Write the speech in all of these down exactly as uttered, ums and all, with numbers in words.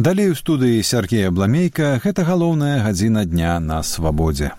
Далей у студыі Сергей Абламейка, гэта галоўная гадзіна дня на свабодзе.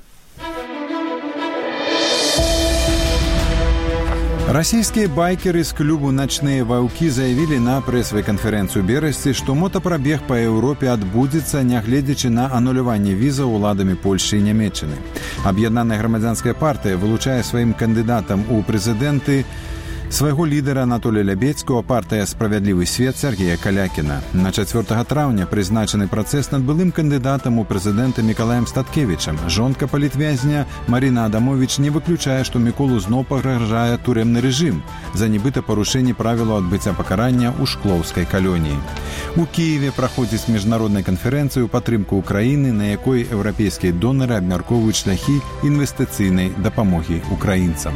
Расійскія байкеры з клубу «Ночные ваўкі» заявілі на прэсавай канферэнцыі ў Берасці, што мотапрабег па Еўропе адбудзецца, нягледзячы на ануляванне візаў уладамі Польшчы і Нямецчыны. Аб'яднаная грамадзянская партыя вылучае сваім кандыдатам у прэзідэнты свайго лідара Анатолія Лябедзькага, партыя «Справядлівы свет» Сергея Калякіна. На чацвёртага траўня прызначаны працэс над былым кандыдатам у прэзідэнты Мікалаем Статкевічам. Жонка палітвязня Марина Адамович не выключае, што Міколу зноў пагражае турэмны рэжым за нібыта парушэнне правілаў адбыцця пакарання ў шклоўскай калоніі. У Кіеве праходзіць міжнародная канферэнцыя ў падтрымку Украіны, на якой еўрапейскія донары абмяркоўваюць шляхі інвестыцыйнай дапамогі украінцам.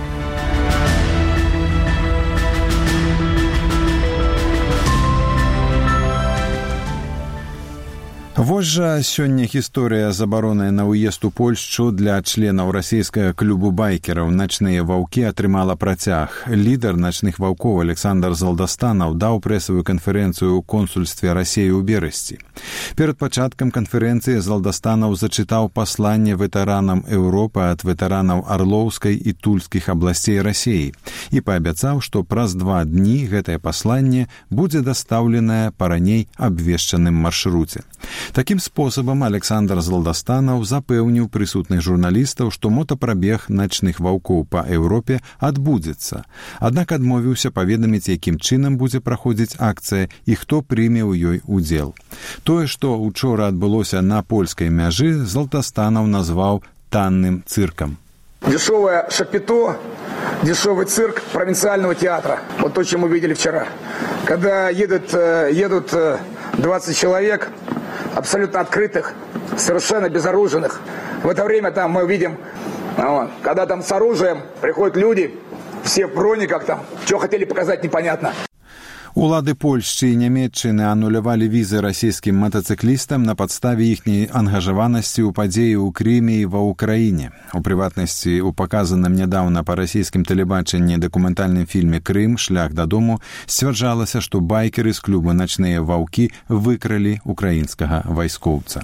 Вось жа сёння гісторыя забароны на ўезд у Польшчу для членаў расійскага клубу байкераў «Ночные ваўкі» атрымала працяг. Лідар «Ночных ваўкоў» Александр Залдастанаў даў прэсавую канферэнцыю ў консульстве Расіі ў Берасці. Перад пачаткам канферэнцыі Залдастанаў зачытаў пасланне ветэранам Еўропы ад ветэранаў Арлоўскай і Тульскіх абласцей Расіі і паабяцаў, што праз два дні гэтае пасланне будзе дастаўленае па раней абвешчаным маршруце. Такім спосабам Александр Залдастанаў запэўніў прысутных журналістаў, што мотапрабег «Ночных ваўкоў» па Еўропе адбудзецца. Аднак адмовіўся паведаміць, якім чынам будзе праходзіць акцыя і хто прыме ў ёй удзел. Тое, што учора адбылося на польскай мяжы, Залдастанаў назваў танным цыркам. Дешевое шапито, дешевый цирк провинциального театра. Вот то, что мы видели вчера. Когда едут, едут двадцать человек, абсолютно открытых, совершенно безоружных. В это время там мы видим, вот, когда там с оружием приходят люди, все в брониках там, что хотели показать, непонятно. Улады Польшчы і Нямецчыны анулявалі візы расійскім матацыклістам на падставе іхняй ангажаванасці ў падзеі ў Крыме і ва ўкраіне. У прыватнасці, у паказаным нядаўна па расійскім тэлебачанні дакументальным фільме «Крым. Шлях дадому» сцвярджалася, што байкеры з клуба «Ночные ваўкі» выкралі украінскага вайскоўца.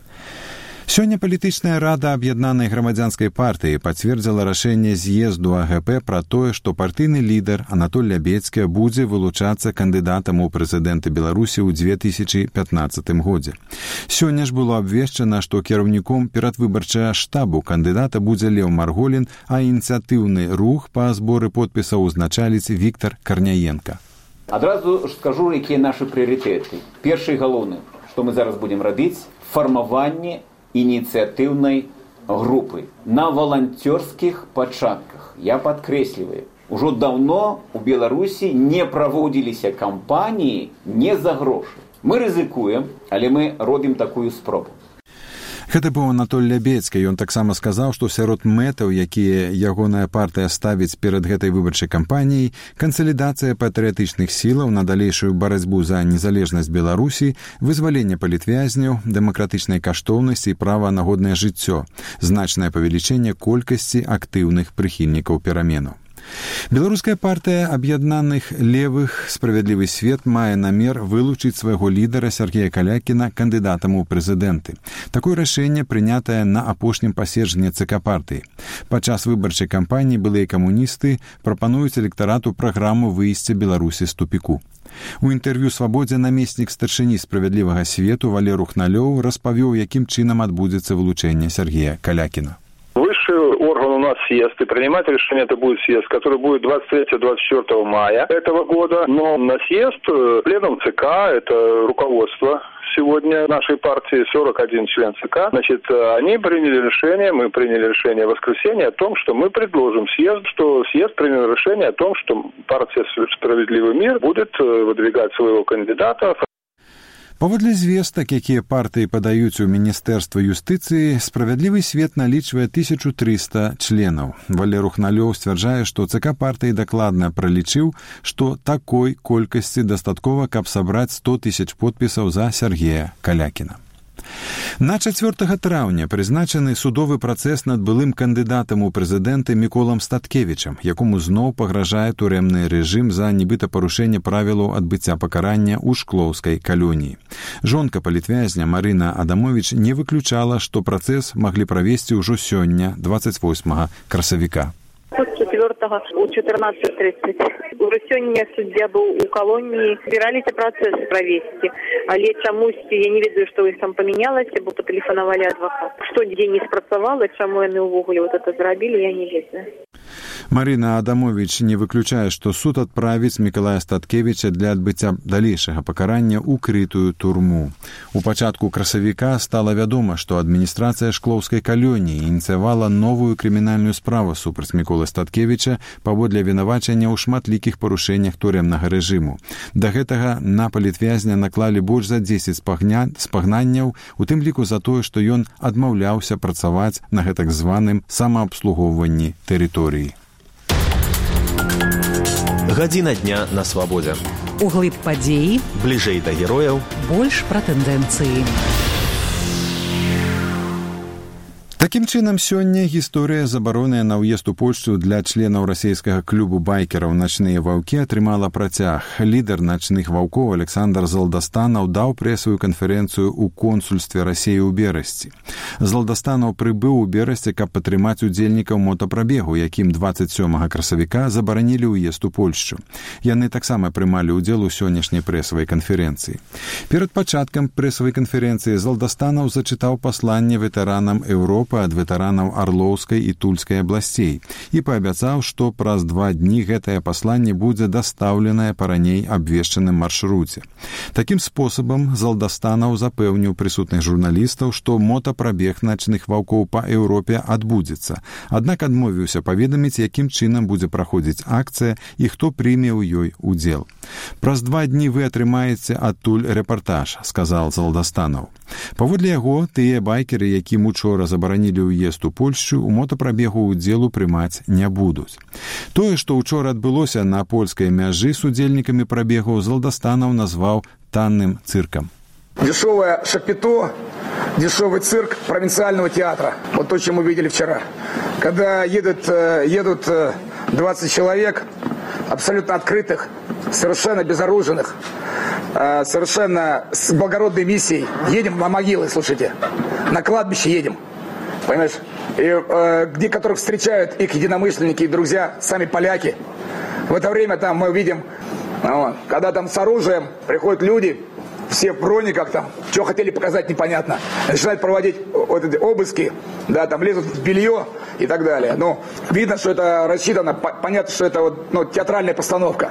Сёння палітычная рада аб'яднанай грамадзянскай партыі пацвердзіла рашэнне з'езду А Г П пра тое, што партыйны лідар Анатоль Лябедзькі будзе вылучацца кандыдатам у прэзідэнты Беларусі ў две тысячы пятнаццатым годзе. Сёння ж было абвешчана, што кіраўніком перадвыбарчага штабу кандыдата будзе Леў Марголін, а ініцыятыўны рух па зборы подпісаў узначаліць Віктар Карняенка. Адразу ж скажу, якія нашы прыярытэты. Першы і галоўны, што мы зараз будзем рабіць, фармаванне ініцыятыўнай групы на валанцёрскіх пачатках. Я падкрэсліваю, ужо даўно у Беларусі не праводзіліся кампаніі не за грошы. Мы рызыкуем, але мы робім такую спробу. Гэта быў Анатоль Лябедзькі. Ён таксама сказаў, што сярод мэтаў, якія ягоная партыя ставіць перад гэтай выбарчай кампаніяй, кансалідацыя патрыятычных сілаў на далейшую барацьбу за незалежнасць Беларусі, вызваленне палітвязняў, дэмакратычнай каштоўнасці і права на годнае жыццё, значнае павелічэнне колькасці актыўных прыхільнікаў пераменаў. Беларуская партыя аб'яднаных левых «Справядлівы свет» мае намер вылучыць свайго лідара Сергея Калякіна кандыдатам у прэзідэнты. Такое рашэнне прынятае на апошнім паседжанні Цэ Ка партыі. Падчас выбарчай кампаніі былыя камуністы прапануюць электарату праграму выйсця Беларусі з тупіку. У інтэрв'ю «Свабодзе» намеснік старшыні «Справядлівага свету» Валеру Хналёў распавёў, якім чынам адбудзецца вылучэнне Сергея Калякіна. Высший орган у нас съезд, и принимать решение это будет съезд, который будет двадцать третьего — двадцать четвёртого мая этого года. Но на съезд пленум Цэ Ка, это руководство сегодня нашей партии, сорок один член Цэ Ка, значит, они приняли решение, мы приняли решение в воскресенье о том, что мы предложим съезд, что съезд принял решение о том, что партия «Справедливый мир» будет выдвигать своего кандидата. Паводле звестак, якія партыі падаюць у Міністэрства юстыцыі, «Справядлівы свет» налічвае тысячу трыста членаў. Валеру Хналёў сцвярджае, што Цэ Ка партыі дакладна пралічыў, што такой колькасці дастаткова, каб сабраць сто тысяч подпісаў за Сергея Калякіна. На чацвёртага траўня прызначаны судовы працэс над былым кандыдатам у прэзідэнты Міколам Статкевічам, якому зноў пагражае турэмны рэжым за нібыта парушэнне правілаў адбыцця пакарання ў шклоўскай калоніі. Жонка палітвязня Марына Адамовіч не выключала, што працэс маглі правесці ўжо сёння, дваццаць восьмага красавіка. четвёртого у четырнадцать тридцать. Уже сёння суддзя быў у калоніі, збіраліся працэс правесці, але чамусьці я не ведаю, што іх там памянялася, бо патэлефанавалі адвакат. Што дзень не спрацавала, чаму яны ўвогуле вот это зрабілі, я не ведаю. Марына Адамовіч не выключае, што суд адправіць Мікалая Статкевіча для адбыцця далейшага пакарання ў крытую турму. У пачатку красавіка стала вядома, што адміністрацыя шклоўскай калоніі ініцыявала новую крымінальную справу супраць Міколы Статкевіча паводле вінавачання ў шматлікіх парушэннях турэмнага рэжыму. Да гэтага на палітвязня наклалі больш за дзесяць спагня... спагнанняў, у тым ліку за тое, што ён адмаўляўся працаваць на гэтак званым самаабслугоўванні тэрыторыі. Гадзіна дня на свабодзе. Углыб падзеі. Бліжэй да герояў. Больш пра тэндэнцыі. Такім чынам, сёння гісторыя забароны на ўезд у Польшчу для членаў расійскага клубу байкераў «Начныя ваўкі» атрымала працяг. Лідар «Начных ваўкоў» Александр Залдастанаў даў прэсавую канферэнцыю ў консульстве Расіі ў Берасці. Залдастанаў прыбыў у Берасці, каб падтрымаць удзельнікаў мотапрабегу, якім дваццаць сёмага красавіка забаранілі ўезд у Польшчу. Яны таксама прымалі ўдзел у сённяшняй прэсавай канферэнцыі. Перад пачаткам прэсавай канферэнцыі Залдастанаў зачытаў пасланне ветэранам Еўропы ад ветэранаў Арлоўскай і Тульскай абласцей і паабяцаў, што праз два дні гэтае пасланне будзе дастаўленае па раней абвешчаным маршруце. Такім спосабам Залдастанаў запэўніў прысутных журналістаў, што мотапрабег начных ваўкоў па Еўропе адбудзецца, аднак адмовіўся паведаміць, якім чынам будзе праходзіць акцыя і хто прыме ў ёй удзел. «Праз два дні вы атрымаеце адтуль рэпартаж», — сказал Залдастанаў. Паводле яго, тыя байкеры, якім учора забаранілі ўезд у Польшчу, у мотапрабегу ўдзелу прымаць не будуць. Тое, што ўчора адбылося на польскай мяжы з удзельнікамі прабегу, Залдастанаў назваў танным цыркам. Дешевое шапито, дешевый цирк провинциального театра. Вот то, что мы видели вчера. Когда едут, едут двадцать человек, абсолютно открытых, совершенно безоружных, совершенно с благородной миссией. Едем на могилы, слушайте, на кладбище едем, понимаешь? И, э, где которых встречают их единомышленники и друзья, сами поляки. В это время там мы видим, вот, когда там с оружием приходят люди, все в брониках там, что хотели показать, непонятно. Начинают проводить вот эти обыски, да, там лезут в белье и так далее. Ну, видно, что это рассчитано, понятно, что это вот, ну, театральная постановка.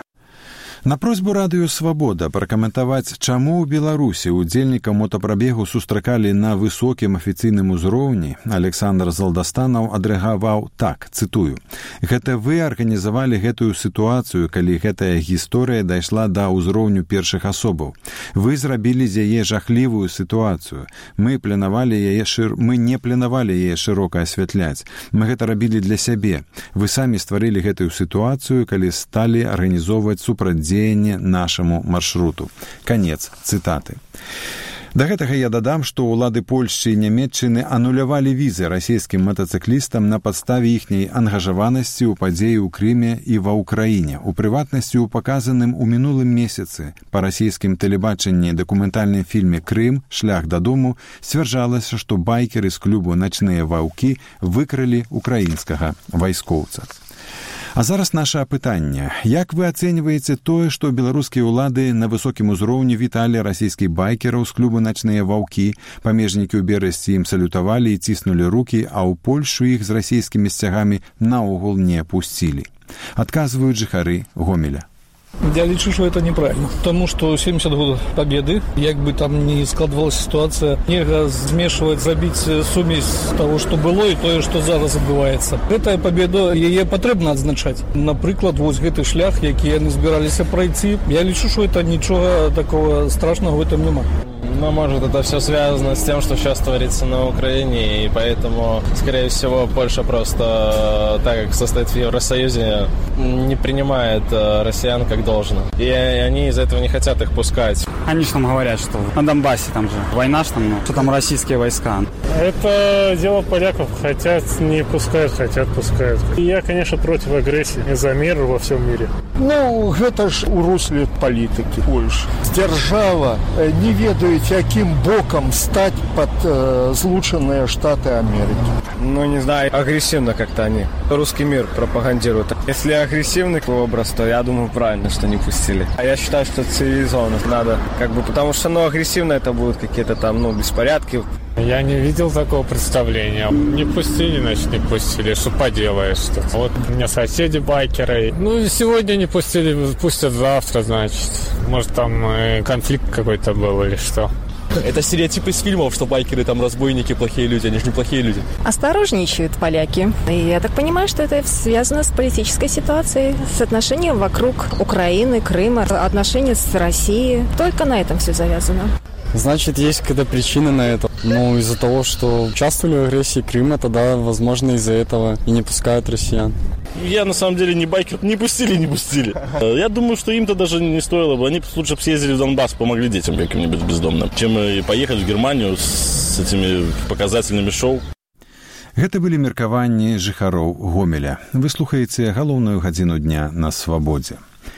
На просьбу радыё «Свабода» пракаментаваць, чаму ў Беларусі удзельнікаў мотапрабегу сустракалі на высокім афіцыйным узроўні, Александр Залдастанаў адрэагаваў так, цытую: «Гэта вы арганізавалі гэтую сітуацыю, калі гэтая гісторыя дайшла да ўзроўню першых асобаў. Вы зрабілі з яе жахлівую сітуацыю. Мы планавалі яе шыр... мы не планавалі яе шырока асвятляць. Мы гэта рабілі для сябе. Вы самі стварылі гэтую сітуацыю, калі сталі арганізоўваць супрацьдзеянне нашаму маршруту». Канец цытаты. Да гэтага я дадам, што ўлады Польшчы і Нямецчыны анулявалі візы расійскім матацыклістам на падставе іхняй ангажаванасці ў падзеі ў Крыме і ва ўкраіне. У прыватнасці ў паказаным у мінулым месяцы па расійскім тэлебачанні дакументальным фільме «Крым. Шлях дадому» сцвярджалася, што байкеры з клубу «Начныя ваўкі» выкралі украінскага вайскоўца. А зараз наше апытанне. Як вы ацэньваеце тое, што беларускія ўлады на высокім узроўні віталі расійскіх байкераў з клубу «Начныя ваўкі», памежнікі ў Берасці ім салютавалі і ціснулі рукі, а ў Польшу іх з расійскімі сцягамі наогул не пусцілі? Адказваюць жыхары Гомеля. Я лічу, что это неправильно, потому что семьдесят год победы, як бы там ни складывалась ситуация, нельзя змешивать, забить сумесь того, что было и то, что зараз адбываецца. Гэтая победа, яе патрэбна адзначаць. Напрыклад, вось гэты шлях, які яны збіраліся пройти, я лічу, что это нічога такого страшного в этом нема. Но, может, это все связано с тем, что сейчас творится на Украине, и поэтому, скорее всего, Польша просто, так как состоит в Евросоюзе, не принимает россиян как должно. И они из-за этого не хотят их пускать. Они же там говорят, что на Донбассе там же война, что там, ну, что там российские войска. Это дело поляков. Хотят, не пускают, хотят, пускают. И я, конечно, против агрессии. За мир во всем мире. Ну, это ж у русле политики Польши. Держава, не ведаете, яким боком стать под э, злученные Штаты Америки. Ну, не знаю, агрессивно как-то они русский мир пропагандируют. Если агрессивный образ, то я думаю, правильно, что не пустили. А я считаю, что цивилизованно надо, как бы, потому что, ну, агрессивно это будут какие-то там, ну, беспорядки. Я не видел такого представления. Не пустили, значит, не пустили. Что поделаешь-то? Вот у меня соседи байкеры. Ну, сегодня не пустили, пустят завтра, значит. Может, там э, конфликт какой-то был или что. Это стереотип из фильмов, что байкеры там разбойники, плохие люди. Они же не плохие люди. Осторожничают поляки. И я так понимаю, что это связано с политической ситуацией, с отношением вокруг Украины, Крыма, отношения с Россией. Только на этом все завязано. Значит, есть какая-то причина на это. Ну, из-за того, что участвовали в агрессии Крыма, тогда, возможно, из-за этого и не пускают россиян. Я, на самом деле, не байкер. Не пустили, не пустили. Я думаю, что им-то даже не стоило бы. Они лучше бы съездили в Донбасс, помогли детям каким-нибудь бездомным, чем поехать в Германию с этими показательными шоу. Гэта былі меркаванні жыхароў Гомеля. Вы слухаеце галоўную гадзіну дня на свабодзе.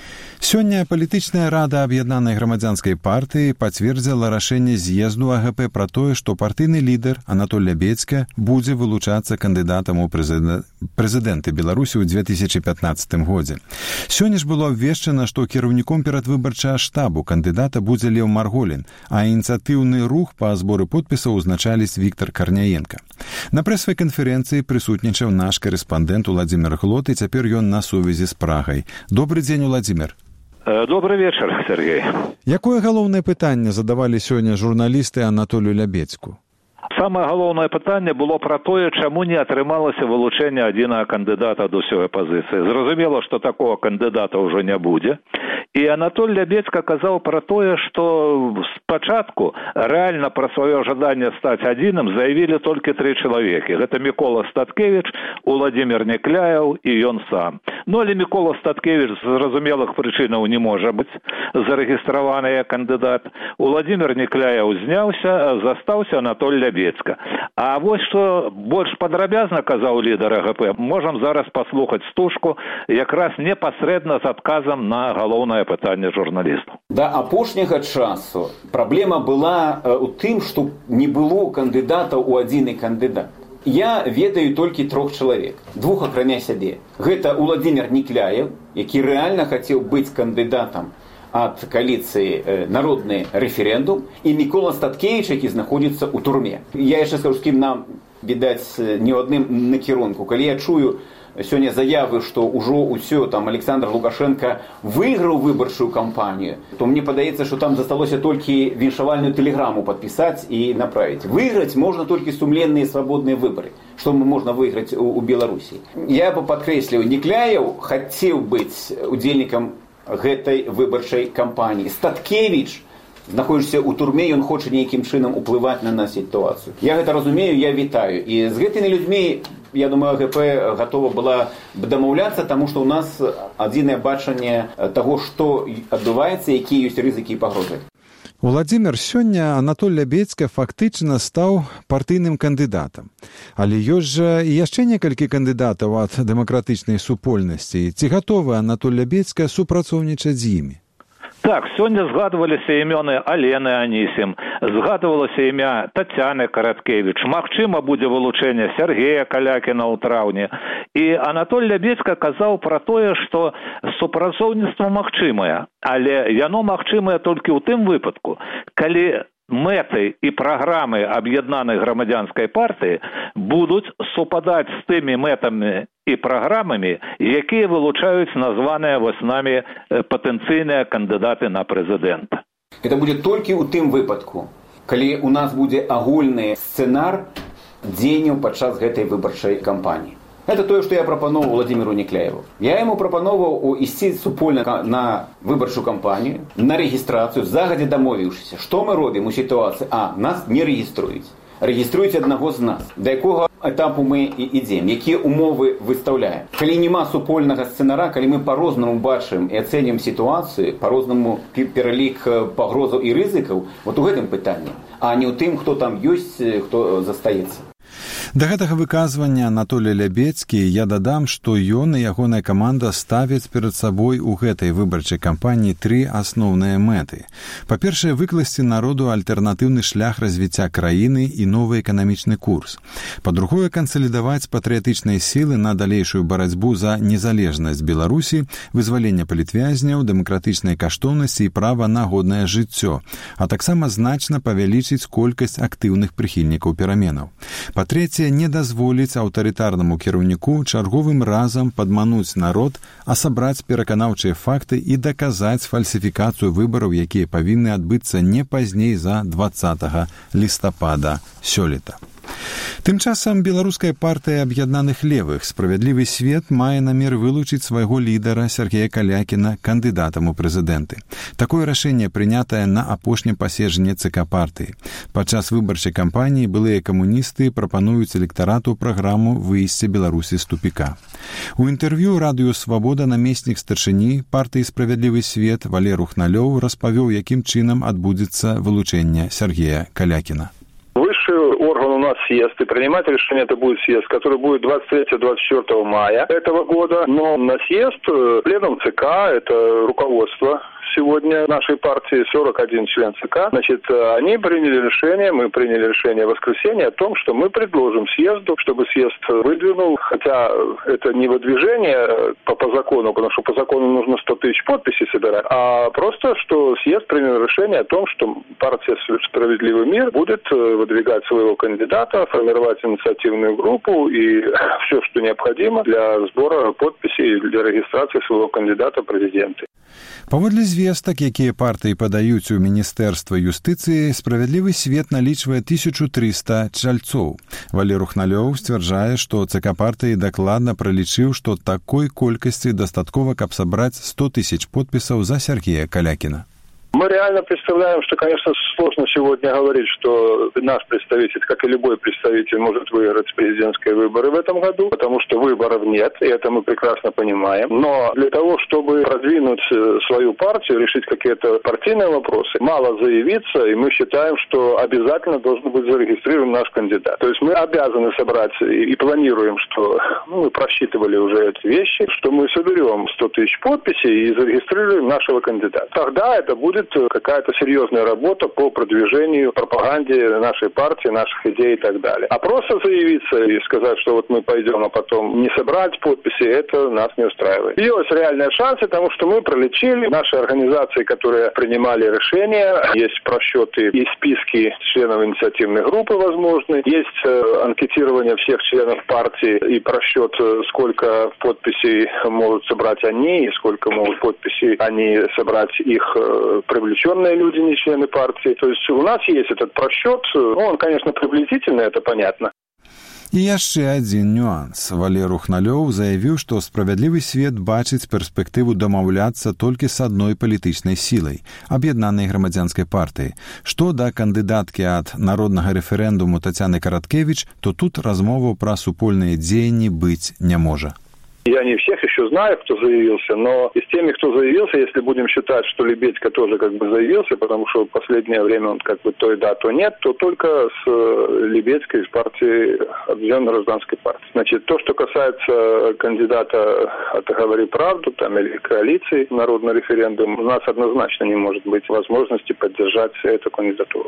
Сёння палітычная рада аб'яднанай грамадзянскай партыі пацвердзіла рашэнне з'езду А Г П пра тое, што партыйны лідар Анатоль Лябедзька будзе вылучацца кандыдатам у прэзідэнты Беларусі ў две тысячы пятнаццатым годзе. Сёння ж было абвешчана, што кіраўніком перадвыбарчага штабу кандыдата будзе Леў Марголін, а ініцыятыўны рух па зборы подпісаў узначаліць Віктар Карняенка. На прэсавай канферэнцыі прысутнічаў наш корэспандэнт Уладзімір Глот, і цяпер ён на сувязі з Прагай. Добры дзень, Уладзімір. Добрый вечер, Сергей. Якое галоўнае пытанне задавалі сёння журналісты Анатолію Лябедзьку? Самае галоўнае пытанне было пра тое, чаму не атрымалася вылучэнне адзінага кандыдата ад усёй апазіцыі. Зразумела, што такого кандыдата ўжо не будзе. І Анатоль Лябедзька казаў пра тое, што спачатку рэальна пра сваё жаданне стаць адзіным заявілі толькі тры чалавекі. Гэта Мікола Статкевіч, Уладзімір Некляеў і ён сам. Ну, але Мікола Статкевіч з зразумелых прычынаў не можа быць зарэгістраваны як кандыдат. Уладзімір Некляеў зняўся, застаўся Анатоль Лябедзька. А вось што больш падрабязна казаў лідар А Г П, можам зараз паслухаць стужку якраз непасрэдна з адказам на галоўнае пытанне журналістаў. Да апошняга часу праблема была ў тым, што не было кандыдатаў у адзіны кандыдат. Я ведаю толькі трох чалавек, двух акрамя сябе. Гэта Уладзімір Некляеў, які рэальна хацеў быць кандыдатам ад кааліцыі «Народны рэферэндум», і Мікола Статкевіч, які знаходзіцца ў турме. Я яшчэ скажу, з кім нам, відаць, не ў адным накірунку. Калі я чую сёння заявы, што ўжо ўсё, там, Александр Лукашенко выйграў выбарчую кампанію, то мне падаецца, што там засталося толькі віншавальную тэлеграму падпісаць і направіць. Выйграць можна толькі сумленныя свабодныя выбары, што можна выйграць у, у Беларусі. Я бы падкрэсліў, Некляеў хацеў быць удзельнікам гэтай выбарчай кампаніі. Статкевіч знаходзіцца ў турме, ён хоча нейкім чынам уплываць на нас сітуацыю. Я гэта разумею, я вітаю. І з гэтымі людзьмі, я думаю, А Г П гатова была б дамаўляцца, таму што ў нас адзінае бачанне таго, што адбываецца, якія ёсць рызыкі і пагрозы. Уладзімір, сёння Анатоль Лябедзька фактычна стаў партыйным кандыдатам. Але ёсць жа і яшчэ некалькі кандыдатаў ад дэмакратычнай супольнасці. Ці гатовы Анатоль Лябедзька супрацоўнічаць з імі? Так, сёння згадваліся імёны Алены Анісім, згадвалася імя Тацяны Караткевіч, магчыма будзе вылучэнне Сергея Калякіна ў траўні. І Анатоль Лябедзька казаў пра тое, што супрацоўніцтва магчымае, але яно магчымае толькі ў тым выпадку, калі мэты і праграмы аб'яднанай грамадзянскай партыі будуць супадаць з тымі мэтамі і праграмамі, якія вылучаюць названыя вось намі патэнцыйныя кандыдаты на прэзідэнта. Гэта будзе толькі ў тым выпадку, калі у нас будзе агульны сцэнар дзеянняў падчас гэтай выбарчай кампаніі. Это то, что я пропоновал Владимиру Некляеву. Я ему пропоновал идти супольно на выборчую кампанию, на регистрацию, загодя домовившись. Что мы робим у ситуации? А, нас не региструють. Регіструють одного з нас. До якого етапу ми йдемо? Які умови виставляємо? Коли нема супольного сценара, коли ми по-розному бачимо і оцінюємо ситуацію, по-розному перелік погроз і ризиків, от у гэтым питанні, а не у тим, хто там є, хто застається. Да гэтага выказвання Анатолий Лябецкі я дадам, што ён і ягоная каманда ставяць перад сабой у гэтай выбарчай кампаніі тры асноўныя мэты. Па-першае, выкласці народу альтэрнатыўны шлях развіцця краіны і новы эканамічны курс. Па-другое, кансалідаваць патрыятычныя сілы на далейшую барацьбу за незалежнасць Беларусі, вызваленне палітвязняў, дэмакратычныя каштоўнасці і права на годнае жыццё, а таксама значна павялічыць колькасць актыўных прыхільнікаў пераменаў. Па-трэцяе, не дазволіць аўтарытарнаму кіраўніку чарговым разам падмануць народ, а сабраць пераканаўчыя факты і даказаць фальсіфікацыю выбараў, якія павінны адбыцца не пазней за дваццатага лістапада сёлета. Тым часам беларуская партыя аб'яднаных левых «Справядлівы свет» мае намер вылучыць свайго лідара Сергея Калякіна кандыдатам у прэзідэнты. Такое рашэнне прынятае на апошнім паседжанні ЦК партыі. Падчас выбарчай кампаніі былыя камуністы прапануюць электарату праграму выйсця Беларусі з тупіка. У інтэрв'ю радыё «Свабода» намеснік старшыні партыі «Справядлівы свет» Валер Ухналёў распавёў, якім чынам адбудзецца вылучэнне Сергея Калякіна. Высший орган у нас съезд, и принимать решение это будет съезд, который будет двадцать третьего — двадцать четвёртого мая этого года. Но на съезд пленум ЦК, это руководство сегодня нашей партии, сорок один член ЦК, значит, они приняли решение, мы приняли решение в воскресенье о том, что мы предложим съезду, чтобы съезд выдвинул, хотя это не выдвижение по, по закону, потому что по закону нужно сто тысяч подписей собирать, а просто, что съезд принял решение о том, что партия «Справедливый мир» будет выдвигать своего кандидата, формировать инициативную группу и все, что необходимо для сбора подписей, для регистрации своего кандидата в президенты. Паводле звестак, якія партыі падаюць у Міністэрства юстыцыі, «Справядлівы свет» налічвае тысячу трыста чальцоў. Валер Ухналёў сцвярджае, што ЦК партыі дакладна пралічыў, што такой колькасці дастаткова, каб сабраць сто тысяч подпісаў за Сергея Калякіна. Мы реально представляем, что, конечно, сложно сегодня говорить, что наш представитель, как и любой представитель, может выиграть президентские выборы в этом году, потому что выборов нет, и это мы прекрасно понимаем. Но для того, чтобы продвинуть свою партию, решить какие-то партийные вопросы, мало заявиться, и мы считаем, что обязательно должен быть зарегистрирован наш кандидат. То есть мы обязаны собрать и планируем, что ну, мы просчитывали уже эти вещи, что мы соберем сто тысяч подписей и зарегистрируем нашего кандидата. Тогда это будет какая-то серьезная работа по продвижению, пропаганде нашей партии, наших идей и так далее. А просто заявиться и сказать, что вот мы пойдем, а потом не собрать подписи, это нас не устраивает. Есть реальные шансы, потому что мы пролечили наши организации, которые принимали решения, есть просчеты и списки членов инициативной группы возможны, есть анкетирование всех членов партии и просчет, сколько подписей могут собрать они и сколько могут подписей они собрать их привлеченные люди, не члены партии. То есть у нас есть этот просчет. Ну, он, конечно, приблизительно, это понятно. І яшчэ адзін нюанс. Валер Ухналёў заявіў, што «Справядлівы свет» бачыць перспектыву дамаўляцца толькі з адной палітычнай сілай – аб'яднанай грамадзянскай партыі. Што да кандыдаткі ад народнага рэферэндуму Тацяны Караткевіч, то тут размоваў пра супольныя дзеянні быць не можа. Я не всех еще знаю, кто заявился, но и с теми, кто заявился, если будем считать, что Лебедько тоже как бы заявился, потому что в последнее время он как бы то и да, то нет, то только с Лебедько из партии Объединенной гражданской партии. Значит, то, что касается кандидата от «Говори правду» там, или коалиции народный референдум, у нас однозначно не может быть возможности поддержать эту кандидатуру.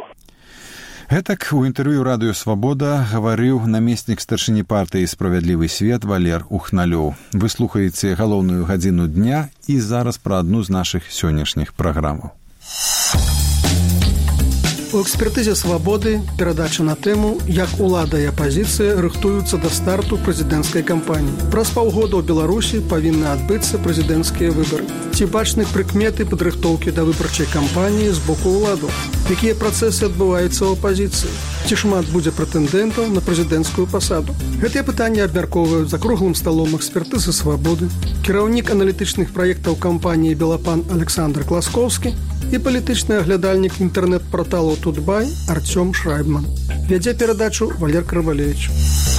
Гэтак у інтэрв'ю радыё «Свабода» гаварыў намеснік старшыні партыі «Справядлівы свет» Валер Ухналёў. Вы слухаеце галоўную гадзіну дня і зараз пра адну з нашых сённяшніх праграмаў. У экспертызе «Свабоды» перадача на тэму «Як улада і апазіцыя рыхтуюцца да старту прэзідэнцкай кампаніі». Праз паўгода ў Беларусі павінны адбыцца прэзідэнцкія выбары. Ці бачны прыкметы падрыхтоўкі да выбарчай кампаніі з боку ўладаў? Якія працэсы адбываюцца ў апазіцыі? Ці шмат будзе прэтэндэнтаў на прэзідэнцкую пасаду? Гэтыя пытанні абмяркоўваюць за круглым сталом экспертызы «Свабоды», кіраўнік аналітычных праектаў кампаніі «Белапан» Александр Класкоўскі і палітычны аглядальнік інтэрнэт-парталу «Тутбай» Артём Шрайбман. Вядзе перадачу Валер Карвалевич.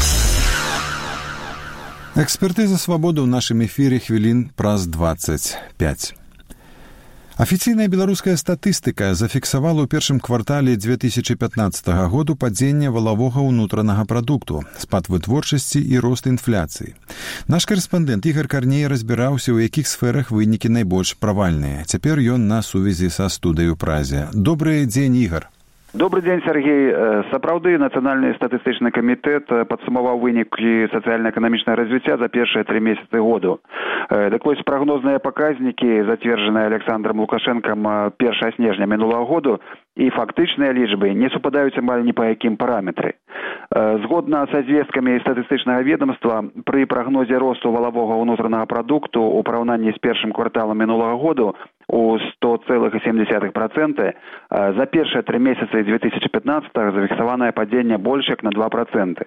Экспертыза «Свабоды» ў нашым эфіры хвілін праз дваццаць пяць. Афіцыйная беларуская статыстыка зафіксавала ў першым квартале две тысячи пятнадцатага году падзенне валавога ўнутранага прадукту, спад вытворчасці і рост інфляцыі. Наш карэспандэнт Ігар Карней разбіраўся, у якіх сферах вынікі найбольш правальныя. Цяпер ён на сувязі са студыяй у Празе. Добрый дзень, Ігар. Добрый дзень, Сергей. Сапраўды, Нацыянальны статыстычны камітэт падсумаваў вынікі сацыяльна-эканамічнага развіцця за першыя тры месяцы году. Так вось, прагнозныя паказнікі, зацверджаныя Александром Лукашэнкам першага снежня мінулага году, і фактычныя лічбы не супадаюць амаль ні па якім параметры. Згодна са звесткамі статыстычнага ведомства, пры прагнозе росту валавога ўнутранага прадукту ў параўнанні з першым кварталам мінулага году у сто цэлых сем дзесятых працэнта, за першыя тры месяцы две тысячи пятнадцатага зафіксаванае падзенне больш як на два працэнты.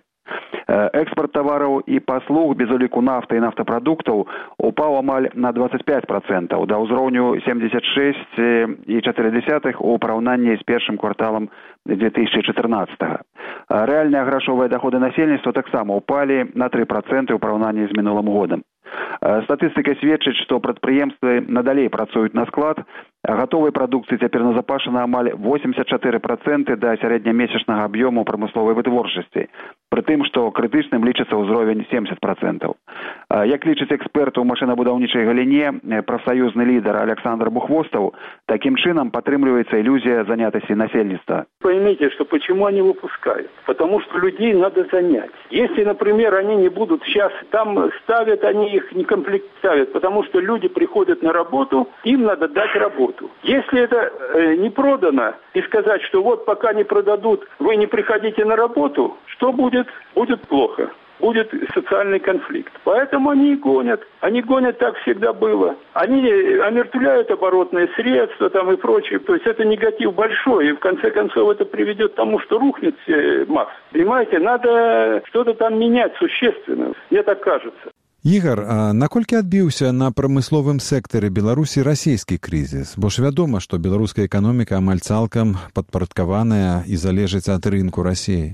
Экспорт тавараў і паслуг без уліку нафты і нафтапрадуктаў упаў амаль на двадцать пять процентаў да ўзроўню семьдесят шесть і чатыры дзесятых у параўнанні з першым кварталам две тысячи чатырнаццатага. Рэальныя грашовыя даходы насельніцтва таксама упалі на три процента ў параўнанні з мінулым годам. Статыстыка сведчыць, што прадпрыемствы надалей працуюць на склад, а гатовай прадукцыі цяпер назапашана амаль восемьдесят чатыры проценты да сярэднямесячнага аб'ёму прамысловай вытворчасці, пры тым, што крытычным лічыцца ўзровень семьдесят процентаў. Як лічыць эксперт у машынабудаўнічай галіне, прафсаюзны лідар Александр Бухвостаў, такім чынам падтрымліваецца ілюзія занятасці насельніцтва. Поймите, что почему они выпускают? Потому что людей надо занять. Если, например, они не будут сейчас там ставят, они их не комплект ставят, потому что люди приходят на работу, им надо дать работу. Если это э, не продано, и сказать, что вот пока не продадут, вы не приходите на работу, что будет? Будет плохо. Будет социальный конфликт. Поэтому они и гонят. Они гонят, так всегда было. Они омертвляют оборотные средства там и прочее. То есть это негатив большой. И в конце концов это приведет к тому, что рухнет все массы. Понимаете, надо что-то там менять существенно. Мне так кажется. Ігар, а наколькі адбіўся на прамысловым сектары Беларусі расійскі крызіс? Бо ж вядома, што беларуская эканоміка амаль цалкам падпарадкаваная і залежыць ад рынку Расіі.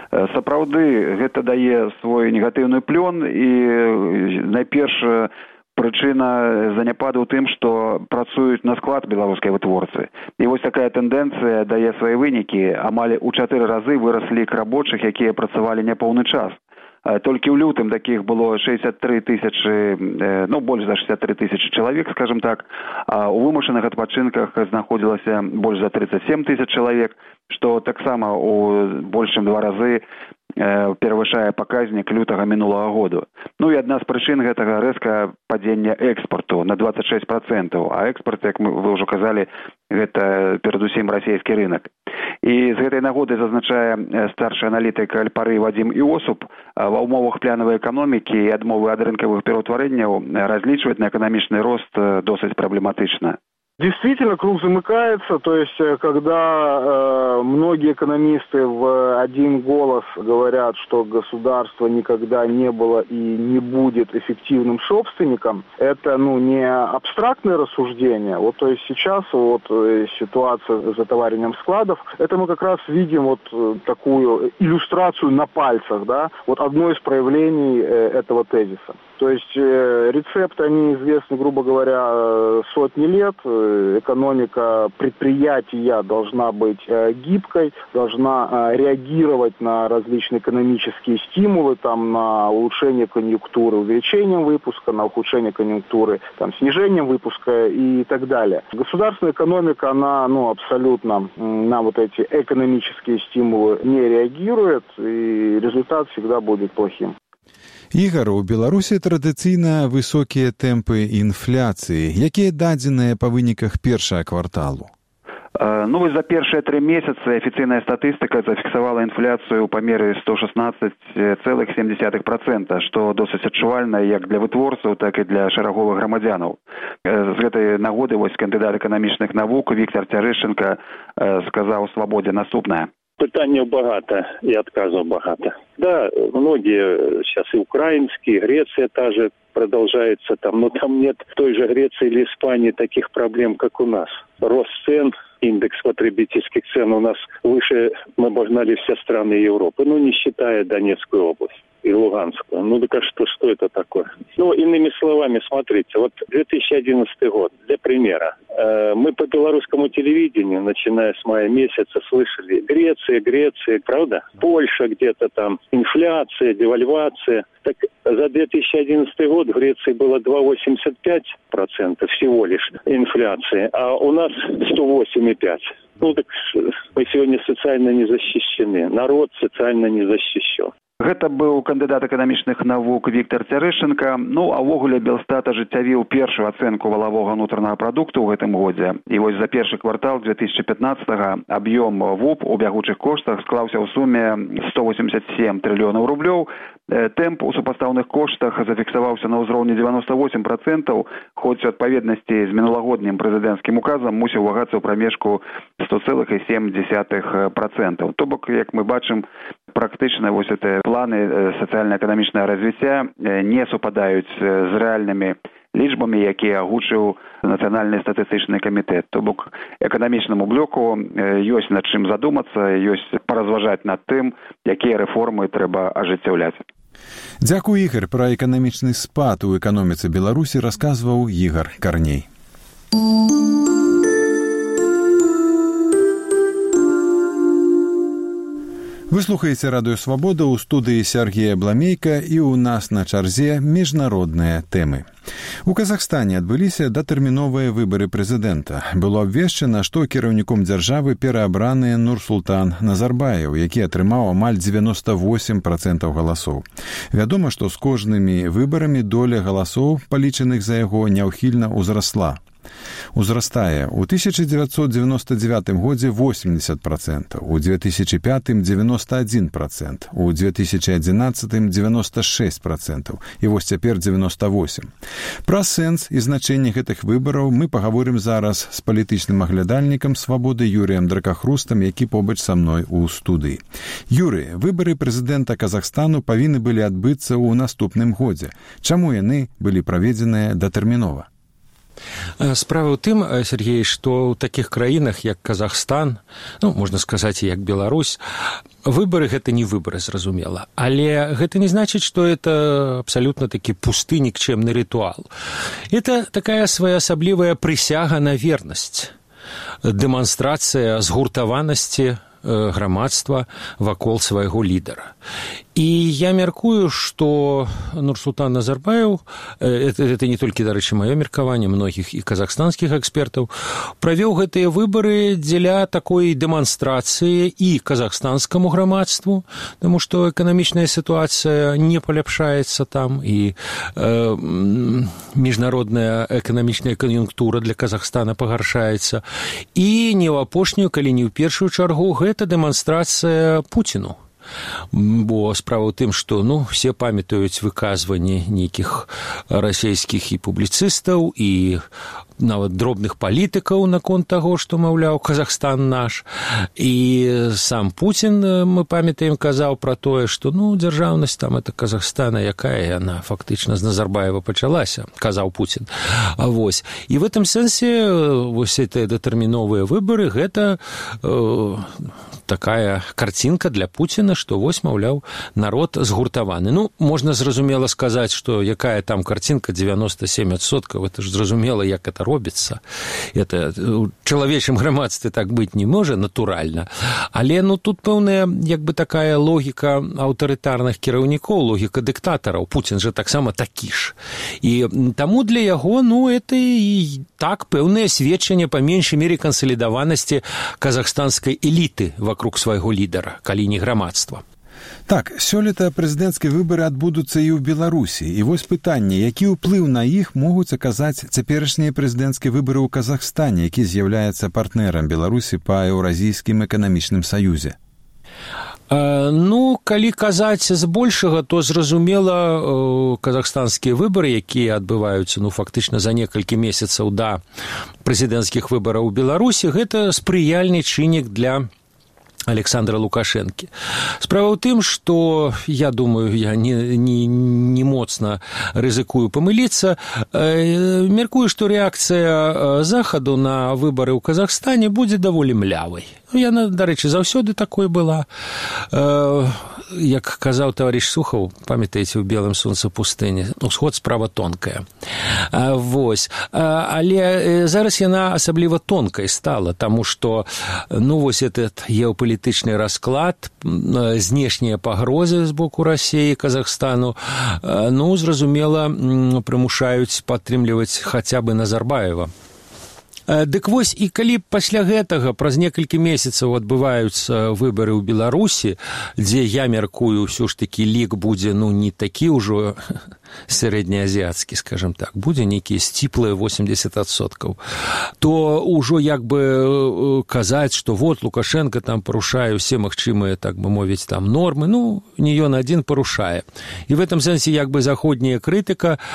Сапраўды, гэта дае свой негатыўны плён, і найперш прычына заняпаду ў тым, што працуюць на склад беларускай вытворцы. І вось такая тэндэнцыя дае свае вынікі. Амаль у чатыры разы выраслі лік рабочых, якія працавалі няпоўны час. Толькі ў лютым такіх было шестьдесят три тысячи, ну, больш за шестьдесят три тысячи чалавек, скажем так, а у вымушаных адпачынках знаходзілася больш за тридцать семь тысяч чалавек, што таксама у больш чым два разы перавышае паказнік лютага мінулага году. Ну і адна з прычын гэтага рэзка падзення экспарту на двадцать шесть процентаў, а экспорт, як мы, вы ўжо казалі, гэта перадусім расійскі рынок. І з гэтай нагоды, зазначае старшы аналітык Альпары Вадзім Іосуп, ва ўмовах планавай эканомікі і адмовы ад рынкавых пераўтварэнняў разлічваць на эканамічны рост досыць праблематычна. Действительно, круг замыкается, то есть когда э, многие экономисты в один голос говорят, что государство никогда не было и не будет эффективным собственником, это ну, не абстрактное рассуждение. Вот, то есть сейчас вот, ситуация с затоварением складов, это мы как раз видим вот такую иллюстрацию на пальцах, да, вот одно из проявлений э, этого тезиса. То есть э, рецепты, они известны, грубо говоря, сотни лет. Экономика предприятия должна быть э, гибкой, должна э, реагировать на различные экономические стимулы, там, на улучшение конъюнктуры увеличением выпуска, на ухудшение конъюнктуры там, снижением выпуска и так далее. Государственная экономика, она ну, абсолютно на вот эти экономические стимулы не реагирует, и результат всегда будет плохим. Ігар, у Беларусі традыцыйна высокія тэмпы інфляцыі. Якія дадзеныя па выніках першага кварталу? Ну, вось за першыя тры месяцы афіцыйная статыстыка зафіксавала інфляцыю ў памеры сто шестнадцать целых семь десятых процента, што досыць адчувальна як для вытворцаў, так і для шараговых грамадзянаў. З гэтай нагоды вось кандыдат эканамічных навук Віктор Цярэшченка сказаў «Свабодзе» наступнае. Пытанняў багата і адказаў багата. Да, многие сейчас и украинские, Греция та же продолжается там, но там нет в той же Греции или Испании таких проблем, как у нас. Рост цен, индекс потребительских цен у нас выше, мы обогнали все страны Европы, ну не считая Донецкую область и Луганскую. Ну так а что, что это такое? Ну, иными словами, смотрите, вот две тысячи одиннадцатый год, для примера. Э, мы по белорусскому телевидению, начиная с мая месяца, слышали Греция, Греция, правда? Польша где-то там, инфляция, девальвация. Так за две тысячи одиннадцатый год в Греции было два целых восемьдесят пять сотых процента всего лишь инфляции, а у нас сто восемь целых пять десятых. Ну так мы сегодня социально не защищены, народ социально не защищен. Гэта быў кандыдат эканамічных навук Віктор Цярэшченка. Ну, а ўвогуле Белстат ажыццявіў першую ацэнку валавога ўнутранага прадукту ў гэтым годзе. І вось за першы квартал две тысячи пятнадцатого аб'ём ВУП у бягучых коштах склаўся ў суме сто восемьдесят семь трыльёнаў рублёў. Тэмп у супастаўных коштах зафіксаваўся на ўзроўні девяносто восемь процентов, хоць у адпаведнасці з мінулагоднім прэзідэнцкім указам мусіў вагацца ў прамежку сто целых семь десятых процента. То бок, як мы бачым, практычна вось гэтыя планы сацыяльна-эканамічнага развіцця не супадаюць з рэальнымі лічбамі, якія агучыў Нацыянальны статыстычны камітэт. То бок эканамічнаму блоку ёсць над чым задумацца, ёсць паразважаць над тым, якія рэформы трэба ажыццяўляць. Дзякуй, Ігар. Пра эканамічны спад у эканоміцы Беларусі расказваў Ігар Карней. Вы слухаеце радыё «Свабода», у студыі Сергея Бламейка, і ў нас на чарзе міжнародныя тэмы. У Казахстане адбыліся датэрміновыя выбары прэзідэнта. Было абвешчана, што кіраўніком дзяржавы пераабраны Нурсултан Назарбаев, які атрымаў амаль девяносто восемь процентов галасоў. Вядома, што з кожнымі выбарамі доля галасоў, палічаных за яго, няўхільна ўзрасла. Узрастае у тысяча девятьсот девяносто девятом годзе восемьдесят процентов, у две тысячи пятом девяносто один процент, у две тысячи одиннадцатом девяносто шесть процентов і вось цяпер девяносто восемь. Пра сэнс і значэнне гэтых выбараў мы пагаворым зараз з палітычным аглядальнікам «Свабоды» Юрыем Дракахрустам, які побач са мной у студыі. Юрый, выбары прэзідэнта Казахстану павінны былі адбыцца ў наступным годзе. Чаму яны былі праведзеныя датэрмінова? Справа ў тым, Сергей, што ў такіх краінах, як Казахстан, ну, можна сказаць, як Беларусь, выбары – гэта не выбары, зразумела. Але гэта не значыць, што это абсалютна такі пусты, нікчэмны рытуал. Это такая своеасаблівая прысяга на вернасць, дэманстрацыя згуртаванасці грамадства вакол свайго лідара. І я мяркую, што Нурсултан Назарбаев, это, это не толькі, дарэчы, маё меркаванне, многіх і казахстанскіх экспертаў, правёў гэтыя выбары дзеля такой дэманстрацыі і казахстанскаму грамадству, таму што эканамічная сітуацыя не паляпшаецца там, і э, міжнародная эканамічная кан'юнктура для Казахстана пагаршаецца. І не ў апошнюю, калі не ў першую чаргу, гэта дэманстрацыя Пуціну. Бо справа ў тым, што ну, все памятаюць выказванні нейкіх расійскіх і публіцыстаў, і нават дробных палітыкаў наконт таго, што, маўляў, Казахстан наш. І сам Пуцін, мы памятаем, казаў пра тое, што ну, дзяржаўнасць там это Казахстана, якая яна фактычна з Назарбаева пачалася, казаў Пуцін. А вось. І в гэтым сэнсе вось гэтыя датэрміновыя выбары гэта э, такая карцінка для Пуціна, што вось, маўляў, народ згуртаваны. Ну, можна зразумела сказаць, што якая там карцінка девяносто семь процентов, это ж зразумела, як это робіцца. Это у чалавечым грамадстве так быць не можа, натуральна. Але ну, тут пэўная як бы такая логіка аўтарытарных кіраўнікоў, логіка дыктатараў. Пуцін же таксама такі ж. І таму для яго, ну, это і так пэўнае сведчанне па меншай мере кансалідаванасці казахстанскай эліты вакруг свайго лідара, калі не грамадства. Так, сёлета прэзідэнцкія выбары адбудуцца і ў Беларусі. І вось пытанне, які ўплыў на іх могуць аказаць цяперашнія прэзідэнцкія выбары ў Казахстане, які з'яўляецца партнерам Беларусі па Еўразійскім эканамічным саюзе? Ну, калі казаць збольшага, то зразумела, казахстанскія выбары, якія адбываюцца, ну, фактычна за некалькі месяцаў да прэзідэнцкіх выбараў у Беларусі, гэта спрыяльны чыннік для Александра Лукашэнкі. Справа ў тым, што, я думаю, я не, не, не моцна рызыкую памыліцца, э, меркую, што рэакцыя Захаду на выбары ў Казахстане будзе даволі млявай. Яна, дарэчы, заўсёды такой была. Э, як казаў таварыш Сухаў, памятаеце, у белым сонца пустыні, усход справа тонкая. А, вось. А, але зараз яна асабліва тонкай стала, таму што, ну, вось этот геапалітычны расклад, знешнія пагрозы з боку Расіі і Казахстану, ну, зразумела, прымушаюць падтрымліваць хаця бы Назарбаева. Дык вось, і калі пасля гэтага праз некалькі месяцаў адбываюцца выбары ў Беларусі, дзе я меркую, ўсё ж такі лік будзе, ну, не такі ўжо сярэднеазіацкі, скажем так, будзе нейкія сціплыя восемьдесят адсоткаў, то ўжо як бы казаць, што вот Лукашенко там парушае ўсе магчымыя, так бы мовіць, там нормы, ну, не ён адзін парушае. І в этом сэнсе як бы заходняя крытыка, э,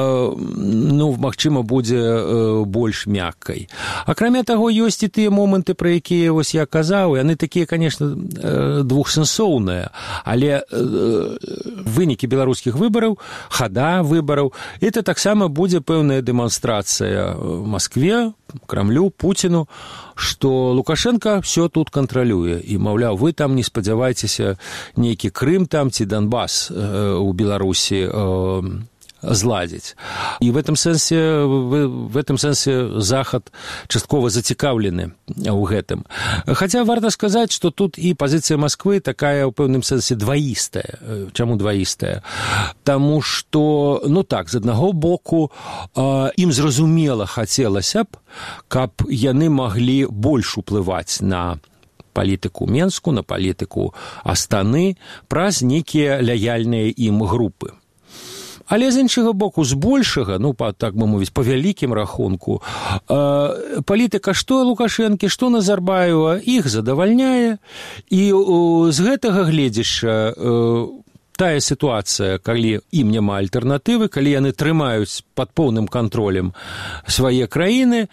ну, магчыма, будзе э, больш мяккай. Акрамя таго, ёсць і тыя моманты, пра якія вось я казаў, яны такія, конечно, э, двухсэнсоўныя, але э, вынікі беларускіх выбараў, хада выбараў, это таксама будзе пэўная дэманстрацыя Маскве, Крамлю, Пуціну, што Лукашенко все тут кантралюе. І, маўляў, вы там не спадзявайцеся нейкі Крым там ці Донбас э, у Беларусі э, зладзіць. І в этом сэнсе, в этом сэнсе Захад часткова зацікаўлены ў гэтым. Хаця варта сказаць, што тут і пазіцыя Масквы такая ў пэўным сэнсе дваістая. Чаму дваістая? Таму што, ну так, з аднаго боку, ім зразумела хацелася б, каб яны маглі больш уплываць на палітыку Менску, на палітыку Астаны праз нейкія лаяльныя ім групы. Але з іншага боку, збольшага, ну, па, так бы мовіць, па вялікім рахунку, э, палітыка што Лукашэнкі, што Назарбаева іх задавальняе, і э, з гэтага гледзяшча э, тая сітуацыя, калі ім няма альтэрнатывы, калі яны трымаюць пад поўным кантролем свае краіны, э,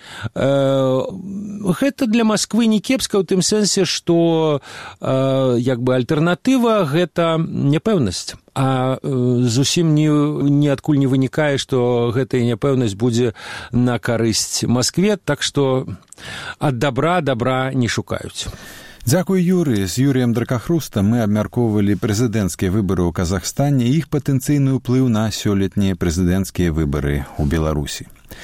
гэта для Масквы не кепска ў тым сэнсе, што э, як бы альтэрнатыва гэта няпэўнасць. А э, зусім ні, ніадкуль не вынікае, што гэтая няпэўнасць будзе на карысць Маскве, так што ад дабра дабра не шукаюць. Дзякуй, Юрый. З Юрыем Дракахрустам мы абмяркоўвалі прэзідэнцкія выбары ў Казахстане і іх патэнцыйны ўплыў на сёлетнія прэзідэнцкія выбары ў Беларусі.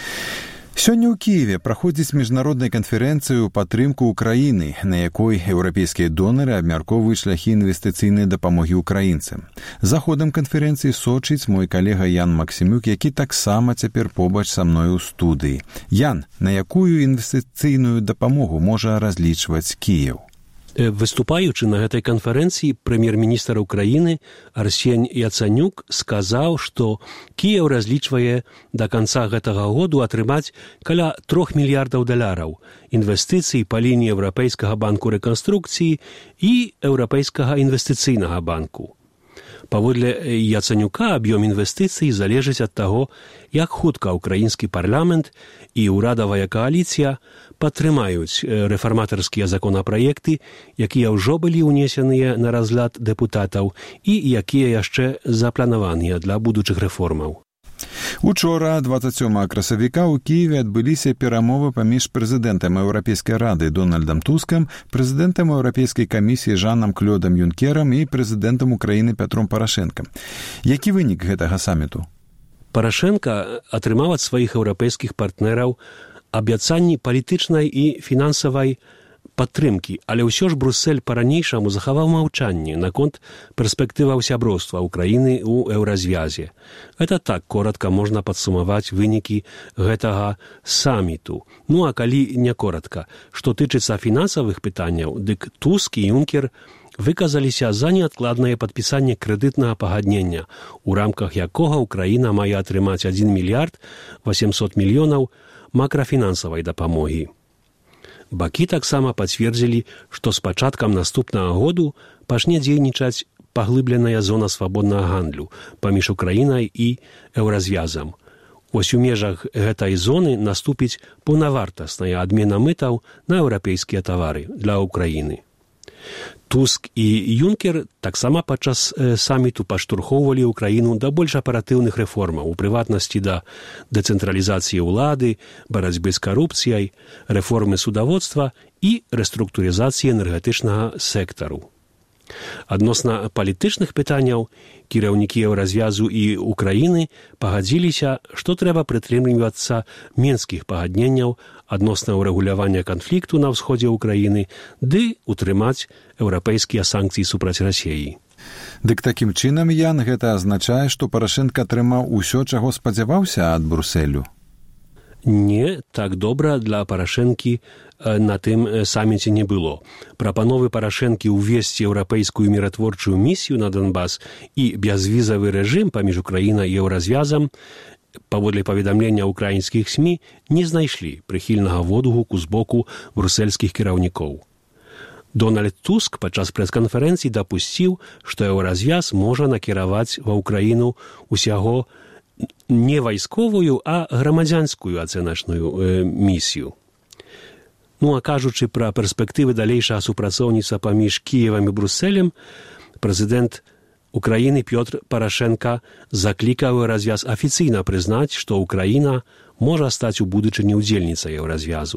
Сёння ў Кіеве праходзіць міжнародная канферэнцыя ў падтрымку ўкраіны, на якой еўрапейскія донары абмяркоўваюць шляхі інвестыцыйнай дапамогі ўкраінцам. За ходам канферэнцыі сочыць мой калега Ян Максімюк, які таксама цяпер побач са мной у студыі. Ян, на якую інвестыцыйную дапамогу можа разлічваць Кіеў? Выступаючы на гэтай канферэнцыі, прэм'ер-міністр Украіны Арсень Яцанюк сказаў, што Кіеў разлічвае да канца гэтага году атрымаць каля трох мільярдаў даляраў інвестыцый па лініі Еўрапейскага банку рэканструкцыі і Еўрапейскага інвестыцыйнага банку. Паводле Яцанюка, аб'ём інвестыцый залежыць ад таго, як хутка ўкраінскі парламент і ўрадавая кааліцыя падтрымаюць рэфарматарскія законапраекты, якія ўжо былі ўнесеныя на разгляд дэпутатаў і якія яшчэ запланаваныя для будучых рэформаў. Учора, двадцать сёмага красавіка, у Киеве адбыліся перамовы паміж прэзідэнтам Еўрапейскай рады Дональдам Тускам, прэзідэнтам Еўрапейскай камісіі Жанам Клёдам Юнкерам і прэзідэнтам Украіны Пятром Парашэнкам. Які вынік гэтага саміту? Парашэнка атрымаў ад сваіх еўрапейскіх партнераў абяцанні палітычнай і фінансавай падтрымкі, але ўсё ж Бруссель па-ранейшаму захаваў маўчанне наконт перспектываў сяброўства Украіны ў еўразвязе. Гэта так коратка можна падсумаваць вынікі гэтага саміту. Ну а калі не коратка, што тычыцца фінансавых пытанняў, дык Туск і Юнкер выказаліся за неадкладнае падпісанне крэдытнага пагаднення, у рамках якога Украіна мае атрымаць адзін мільярд васемсот мільёнаў макрафінансавай дапамогі. Бакі таксама пацвердзілі, што з пачаткам наступнага году пачне дзейнічаць паглыбленая зона свабоднага гандлю паміж Украінай і еўразвязам. Вось у межах гэтай зоны наступіць паўнавартасная адмена мытаў на еўрапейскія тавары для Украіны. Туск і Юнкер таксама падчас саміту падштурхоўвалі Украіну да больш аператыўных рэформаў, у прыватнасці да дэцэнтралізацыі ўлады, барацьбы з карупцыяй, рэформы судаводства і рэструктурызацыі энергетычнага сектару. Адносна палітычных пытанняў кіраўнікі еўразвязу і Украіны пагадзіліся, што трэба прытрымлівацца мінскіх пагадненняў адносна ўрэгулявання канфлікту на ўсходзе Украіны ды утрымаць еўрапейскія санкцыі супраць Расіі. Дык такім чынам, Ян, гэта азначае, што Парашенка атрымаў усё, чаго спадзяваўся ад Брусэлю? Не, так добра для Парашэнкі на тым саміце не было. Прапановы Парашэнкі ўвесці еўрапейскую міратворчую місію на Донбас і бязвізавы рэжым паміж Украінай і еўразвязам, паводле паведамлення украінскіх СМІ, не знайшлі прыхільнага водгуку з боку брусельскіх кіраўнікоў. Дональд Туск падчас прэс-канферэнцыі дапусціў, што еўразвяз можа накіраваць ва Ўкраіну усяго не вайсковую, а грамадзянскую ацэначную э, місію. Ну, а кажучы пра перспектывы далейшага супрацоўніцтва паміж Кіевам і Брусэлем, прэзідэнт Украіны Пётр Парашенка заклікаў еўразвяз афіцыйна прызнаць, што Украіна можа стаць у будучыні ўдзельніцай еўразвязу.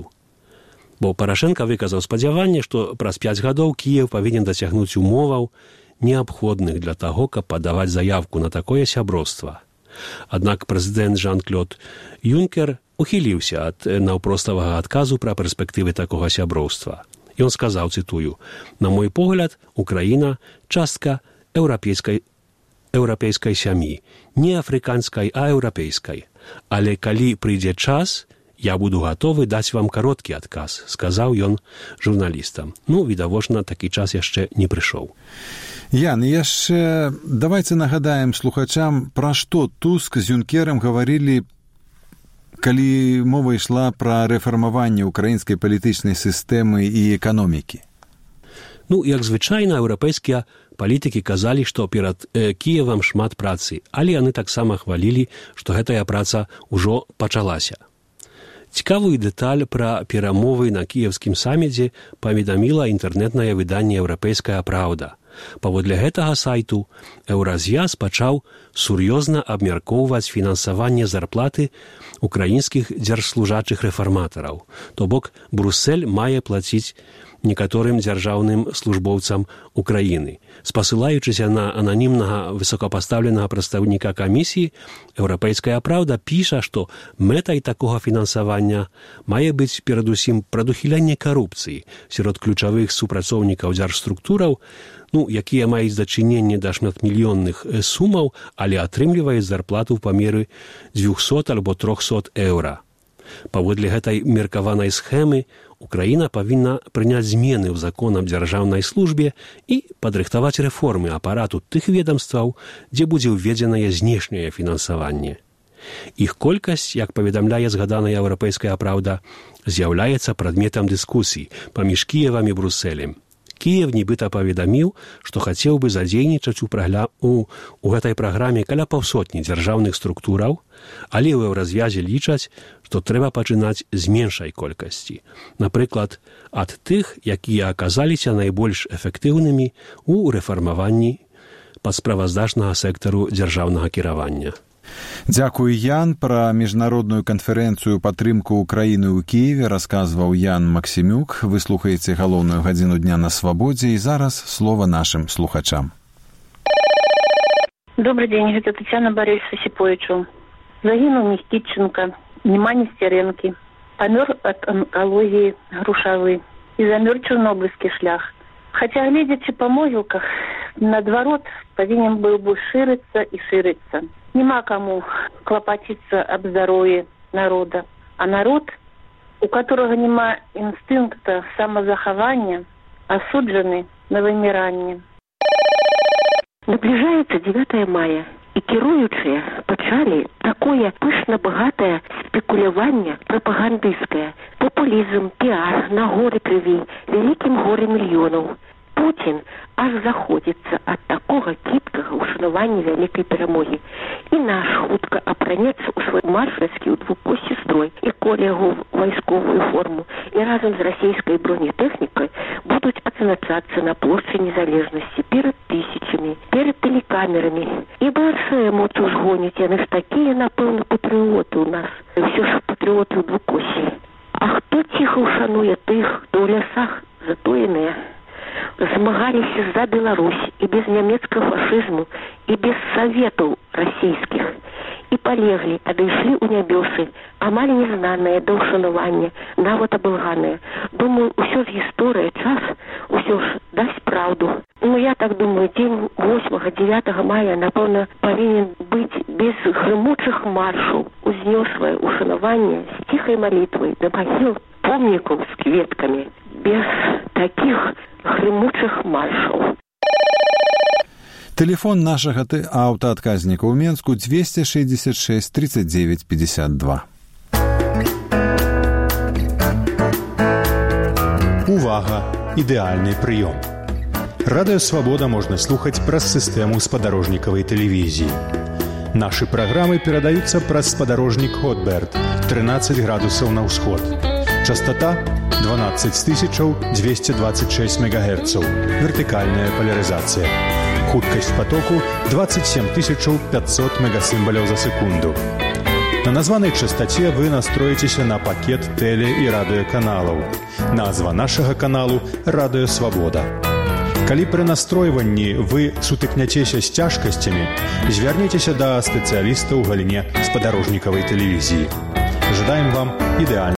Бо Парашенка выказаў спадзяванне, што праз пяць гадоў Кіев павінен дасягнуць умоваў, неабходных для таго, каб падаваць заявку на такое сяброўства. Аднак прэзідэнт Жан-Клод Юнкер ухіліўся ад наўпроставага адказу пра перспектывы такога сяброўства. Ён сказаў, цытую, «На мой погляд, Украіна – частка еўрапейскай, еўрапейскай сям'і, не афрыканскай, а еўрапейскай. Але калі прыйдзе час, я буду гатовы даць вам кароткі адказ», сказаў ён журналістам. Ну, відавочна, такі час яшчэ не прыйшоў. Ян, яшчэ давайте нагадаем слухачам, пра што Туск з Юнкерам гаварылі, калі мова ішла пра рэфармаванне украінскай палітычнай сістэмы і эканомікі. Ну, як звычайна, еўрапейскія палітыкі казалі, што перад э, Кіевам шмат працы, але яны таксама хвалілі, што гэтая праца ўжо пачалася. Цікавую дэталь пра перамовы на кіевскім саміце паведаміла інтэрнэтнае выданне «Еўрапейская праўда». Паводле гэтага сайту еўразвяз пачаў сур'ёзна абмяркоўваць фінансаванне зарплаты украінскіх дзяржслужачых рэфарматараў. То бок Брусэль мае плаціць некаторым дзяржаўным службоўцам Украіны. Спасылаючыся на ананімнага высокапастаўленага прадстаўніка камісіі, «Еўрапейская праўда» піша, што мэтай такога фінансавання мае быць перадусім прадухіленне карупцыі сярод ключавых супрацоўнікаў дзяржструктураў, ну, якія маюць дачыненне да шматмільённых сумаў, але атрымліваюць зарплату ў памеры дзвюхсот альбо трохсот еўра. Паводле гэтай меркаванай схемы Украіна павінна прыняць змены ў закон аб дзяржаўнай службе і падрыхтаваць рэформы апарату тых ведамстваў, дзе будзе ўведзенае знешняе фінансаванне. Іх колькасць, як паведамляе згаданая «Еўрапейская праўда», з'яўляецца прадметам дыскусій паміж Кіевам і Брусэлем. Кіев нібыта паведаміў, што хацеў бы задзейнічаць у, прагля... у... у гэтай праграме каля паўсотні дзяржаўных структураў, але ў еўразвязе лічаць, што трэба пачынаць з меншай колькасці. Напрыклад, ад тых, якія аказаліся найбольш эфектыўнымі ў рэфармаванні падсправаздачнага сектару дзяржаўнага кіравання. Дзякуй, Ян. Пра міжнародную канферэнцыю падтрымку Украіны ў Кіеве расказваў Ян Максімюк. Вы слухаеце галоўную гадзіну дня на свабодзе, і зараз слова нашым слухачам. Добрый день, это Татьяна Борисовна Сиповичу. Загинул Никитченко, Нема Нестеренки. Помер от онкологии Грушавы. И замер Чернобыльский шлях. Хотя, глядячи по могилках, надворот повинен был бы шириться и шириться. Нема кому клопотиться об здоровье народа. А народ, у которого нема инстинкта самозахования, осуджены на вымиранне. Наближаецца дзевятае мая, і кіруючыя пачалі такое пышна-багатае спекуляванне прапагандысцкае, папулізм, піар на горы крыві, вялікім горы мільёнаў. Путін аж заходзіцца ад такога кіпкага ўшанавання вялікай перамогі. І наш хутка апранецца ў свой маршальскі ў двукосці строй і коле яго вайсковую форму і разам з расійскай бронетэхнікай будуць адзначацца на плошчы незалежнасці перад тысячамі, перад тэлекамерамі. І большая моц узгоняць, яны ж такія, напэўна, патрыоты ў нас. Ўсё ж патрыоты ў двукосці. А хто ціха ўшануе тых, хто ў лясах затоеныя? Змагаліся за Беларусь і без нямецкага фашызму, і без саветаў расійскіх. І палеглі, адышлі ў нябёсы, амаль незнаныя да ўшанавання, нават абылганыя. Думаю, усё з гісторыя, час, усё ж дасць праўду. Ну, я так думаю, дзень восьмага-дзевятага мая, напэўна, павінен быць без грымучых маршаў, узнёслае ўшанаванне з ціхай малітвай да магіл помнікаў з кветкамі, без такіх грымучых маршаў. Телефон нашага аўтаадказніка ў Менску двести шестьдесят шесть тридцать девять пятьдесят два. Увага! Ідэальны прыём. Радыё Свабода можна слухаць праз сістэму спадарожнікавай тэлевізіі. Нашы праграмы перадаюцца праз спадарожнік Хотберт тринадцать градусаў на ўсход. Частота двенадцать тысяч двести двадцать шесть мегагерцаў. Вертыкальная поляризация. Хуткасць потоку двадцать семь тысяч пятьсот мегасимволяў за секунду. На названай частоце вы настроитеся на пакет теле- і радыёканалаў. Назва нашага каналу «Радыё Свабода». Калі пры настройванні вы сутыкняцеся з цяжкасцямі, звярніцеся да спецыяліста ў галіне спадарожнікавай тэлевізіі. Жадаем вам ідэальна